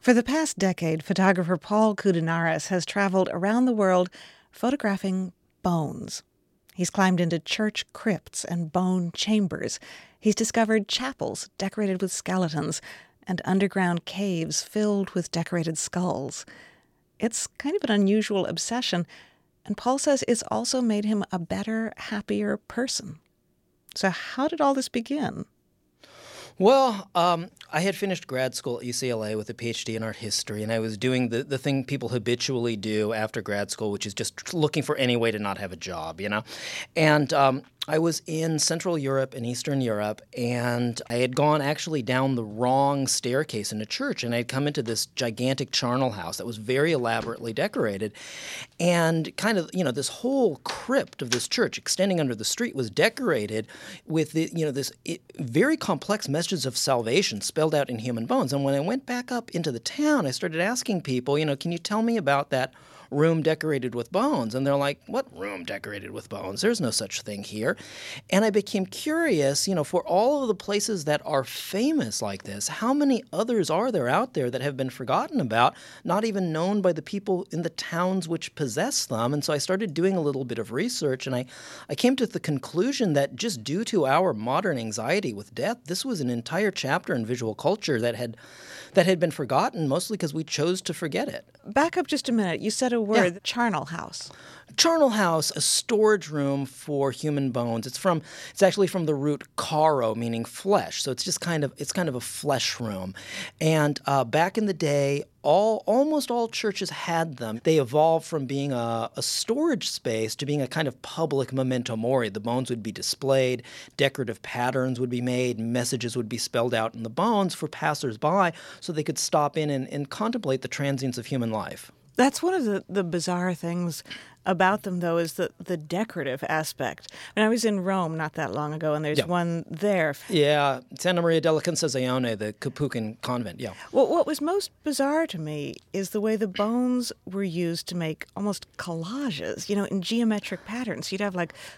For the past decade, photographer Paul Koudounaris has traveled around the world photographing bones. He's climbed into church crypts and bone chambers. He's discovered chapels decorated with skeletons and underground caves filled with decorated skulls. It's kind of an unusual obsession, and Paul says it's also made him a better, happier person. So how did all this begin? Well, I had finished grad school at UCLA with a PhD in art history, and I was doing the thing people habitually do after grad school, which is just looking for any way to not have a job, And I was in Central Europe and Eastern Europe, and I had gone actually down the wrong staircase in a church, and I had come into this gigantic charnel house that was very elaborately decorated. And kind of, this whole crypt of this church extending under the street was decorated with, this very complex messages of salvation spelled out in human bones. And when I went back up into the town, I started asking people, can you tell me about that room decorated with bones? And they're like, what room decorated with bones? There's no such thing here. And I became curious, for all of the places that are famous like this, how many others are there out there that have been forgotten about, not even known by the people in the towns which possess them? And so I started doing a little bit of research, and I came to the conclusion that just due to our modern anxiety with death, this was an entire chapter in visual culture that had been forgotten, mostly because we chose to forget it. Back up just a minute. You said a word, charnel house. Charnel house, a storage room for human bones. It's actually from the root caro, meaning flesh. So it's kind of a flesh room. And back in the day, almost all churches had them. They evolved from being a storage space to being a kind of public memento mori. The bones would be displayed, decorative patterns would be made, messages would be spelled out in the bones for passersby so they could stop in and contemplate the transience of human life. That's one of the bizarre things about them, though, is the decorative aspect. I was in Rome not that long ago, and there's one there. Yeah, Santa Maria della Concezione, the Capuchin convent, yeah. Well, what was most bizarre to me is the way the bones were used to make almost collages, in geometric patterns. You'd have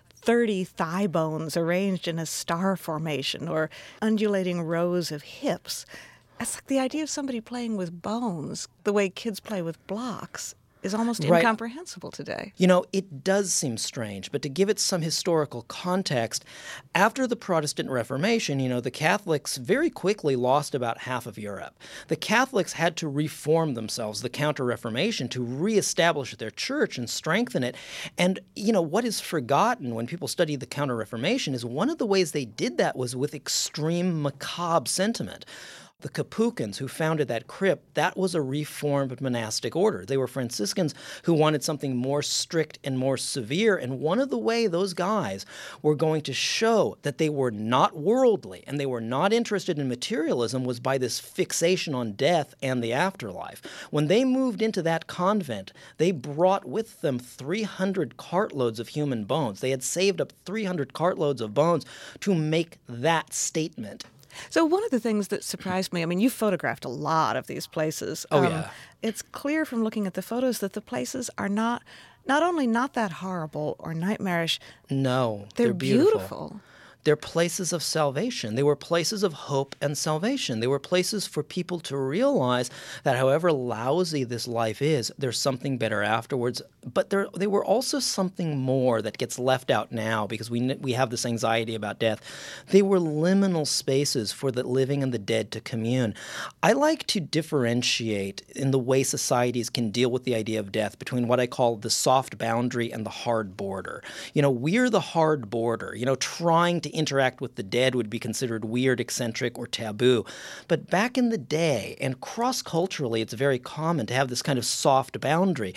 30 thigh bones arranged in a star formation or undulating rows of hips. It's like the idea of somebody playing with bones, the way kids play with blocks, is almost incomprehensible today. It does seem strange, but to give it some historical context, after the Protestant Reformation, the Catholics very quickly lost about half of Europe. The Catholics had to reform themselves, the Counter-Reformation, to reestablish their church and strengthen it. And, what is forgotten when people study the Counter-Reformation is one of the ways they did that was with extreme macabre sentiment. The Capuchins, who founded that crypt, that was a reformed monastic order. They were Franciscans who wanted something more strict and more severe. And one of the ways those guys were going to show that they were not worldly and they were not interested in materialism was by this fixation on death and the afterlife. When they moved into that convent, they brought with them 300 cartloads of human bones. They had saved up 300 cartloads of bones to make that statement. So one of the things that surprised me, you photographed a lot of these places. Yeah. It's clear from looking at the photos that the places are not only not that horrible or nightmarish. No, they're beautiful. They're places of salvation. They were places of hope and salvation. They were places for people to realize that however lousy this life is, there's something better afterwards. But they were also something more that gets left out now because we have this anxiety about death. They were liminal spaces for the living and the dead to commune. I like to differentiate in the way societies can deal with the idea of death between what I call the soft boundary and the hard border. We're the hard border. Trying to interact with the dead would be considered weird, eccentric, or taboo. But back in the day, and cross-culturally, it's very common to have this kind of soft boundary,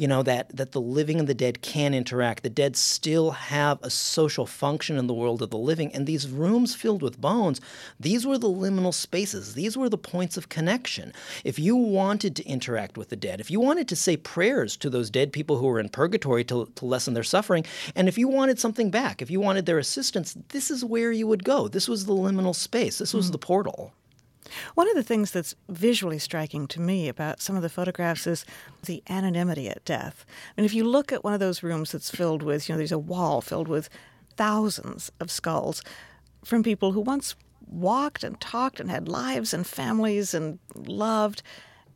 that the living and the dead can interact. The dead still have a social function in the world of the living. And these rooms filled with bones, these were the liminal spaces. These were the points of connection. If you wanted to interact with the dead, if you wanted to say prayers to those dead people who were in purgatory to lessen their suffering, and if you wanted something back, if you wanted their assistance, this is where you would go. This was the liminal space. This was the portal. One of the things that's visually striking to me about some of the photographs is the anonymity at death. If you look at one of those rooms that's filled with, there's a wall filled with thousands of skulls from people who once walked and talked and had lives and families and loved,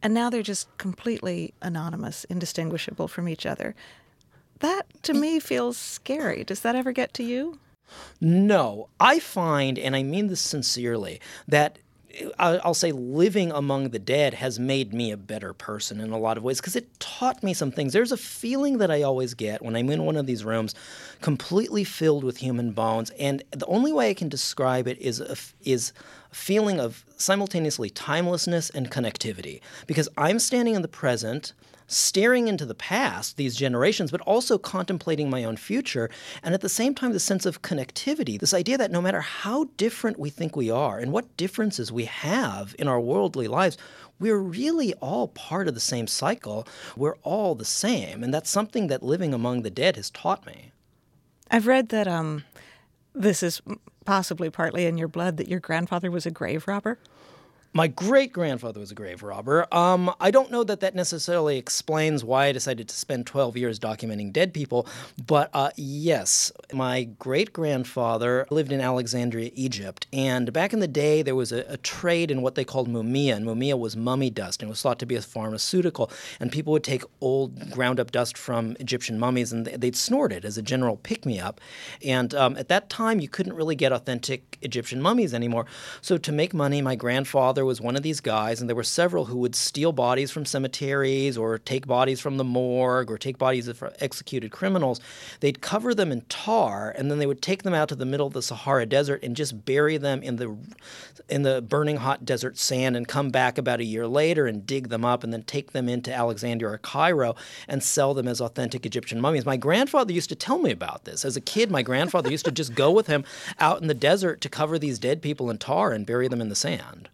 and now they're just completely anonymous, indistinguishable from each other. That, to me, feels scary. Does that ever get to you? No, I find, and I mean this sincerely, that I'll say living among the dead has made me a better person in a lot of ways because it taught me some things. There's a feeling that I always get when I'm in one of these rooms completely filled with human bones, and the only way I can describe it is a feeling of simultaneously timelessness and connectivity, because I'm standing in the present, staring into the past, these generations, but also contemplating my own future. And at the same time, the sense of connectivity, this idea that no matter how different we think we are and what differences we have in our worldly lives, we're really all part of the same cycle. We're all the same. And that's something that living among the dead has taught me. I've read that this is possibly partly in your blood, that your grandfather was a grave robber. My great-grandfather was a grave robber. I don't know that that necessarily explains why I decided to spend 12 years documenting dead people, but yes, my great-grandfather lived in Alexandria, Egypt, and back in the day there was a trade in what they called mumia, and mumia was mummy dust, and it was thought to be a pharmaceutical, and people would take old ground-up dust from Egyptian mummies and they'd snort it as a general pick-me-up, and at that time you couldn't really get authentic Egyptian mummies anymore, so to make money, my grandfather was one of these guys, and there were several who would steal bodies from cemeteries or take bodies from the morgue or take bodies of executed criminals. They'd cover them in tar, and then they would take them out to the middle of the Sahara Desert and just bury them in the burning hot desert sand and come back about a year later and dig them up and then take them into Alexandria or Cairo and sell them as authentic Egyptian mummies. My grandfather used to tell me about this. As a kid, my grandfather used to just go with him out in the desert to cover these dead people in tar and bury them in the sand.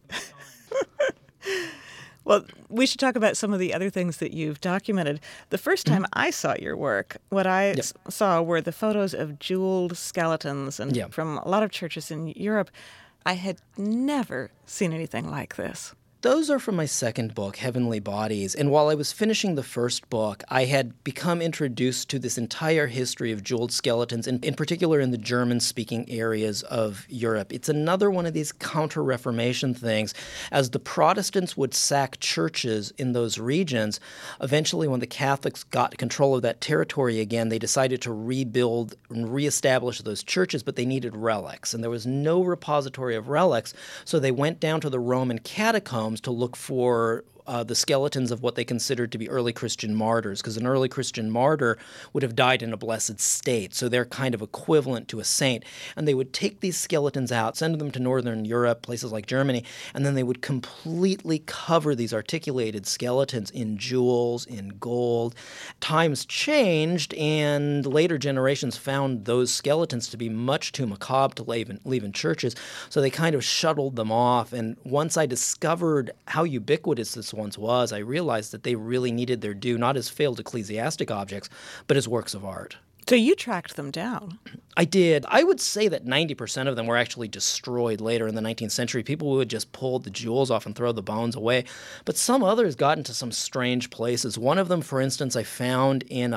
Well, we should talk about some of the other things that you've documented. The first time I saw your work, what I saw were the photos of jeweled skeletons and from a lot of churches in Europe. I had never seen anything like this. Those are from my second book, Heavenly Bodies, and while I was finishing the first book, I had become introduced to this entire history of jeweled skeletons, in particular in the German-speaking areas of Europe. It's another one of these counter-Reformation things. As the Protestants would sack churches in those regions, eventually when the Catholics got control of that territory again, they decided to rebuild and reestablish those churches, but they needed relics, and there was no repository of relics, so they went down to the Roman catacombs to look for the skeletons of what they considered to be early Christian martyrs, because an early Christian martyr would have died in a blessed state, so they're kind of equivalent to a saint. And they would take these skeletons out, send them to Northern Europe, places like Germany, and then they would completely cover these articulated skeletons in jewels, in gold. Times changed, and later generations found those skeletons to be much too macabre to leave in churches, so they kind of shuttled them off. And once I discovered how ubiquitous this once was, I realized that they really needed their due, not as failed ecclesiastic objects, but as works of art. So you tracked them down. I did. I would say that 90% of them were actually destroyed later in the 19th century. People would just pull the jewels off and throw the bones away. But some others got into some strange places. One of them, for instance, I found in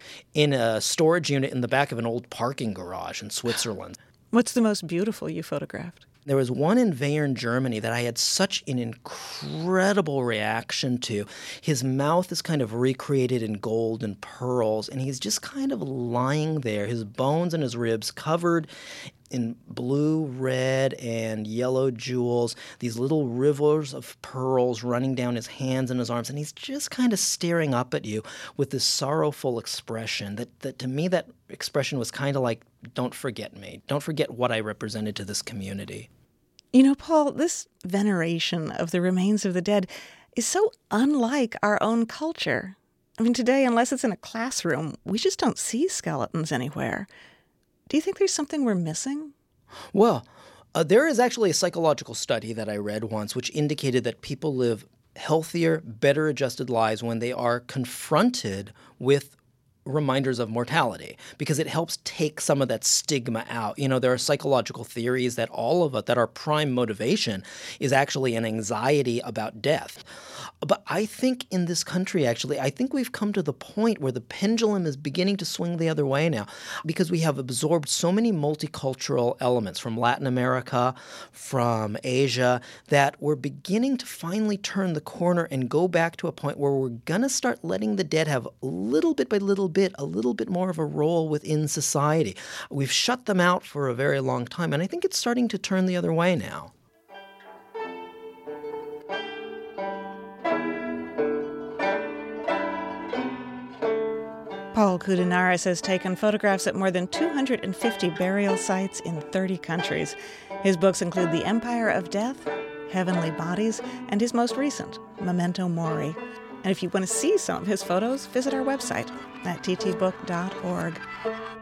a storage unit in the back of an old parking garage in Switzerland. What's the most beautiful you photographed? There was one in Weyern, Germany that I had such an incredible reaction to. His mouth is kind of recreated in gold and pearls, and he's just kind of lying there, his bones and his ribs covered in blue, red, and yellow jewels, these little rivers of pearls running down his hands and his arms, and he's just kind of staring up at you with this sorrowful expression that to me, that expression was kind of like, don't forget me. Don't forget what I represented to this community. You know, Paul, this veneration of the remains of the dead is so unlike our own culture. I mean, today, unless it's in a classroom, we just don't see skeletons anywhere. Do you think there's something we're missing? Well, there is actually a psychological study that I read once which indicated that people live healthier, better adjusted lives when they are confronted with reminders of mortality, because it helps take some of that stigma out. You know, there are psychological theories that all of it, that our prime motivation is actually an anxiety about death. But I think in this country, actually, I think we've come to the point where the pendulum is beginning to swing the other way now because we have absorbed so many multicultural elements from Latin America, from Asia, that we're beginning to finally turn the corner and go back to a point where we're going to start letting the dead have little bit by little bit, a little bit more of a role within society. We've shut them out for a very long time, and I think it's starting to turn the other way now. Paul Koudounaris has taken photographs at more than 250 burial sites in 30 countries. His books include The Empire of Death, Heavenly Bodies, and his most recent, Memento Mori. And if you want to see some of his photos, visit our website at ttbook.org.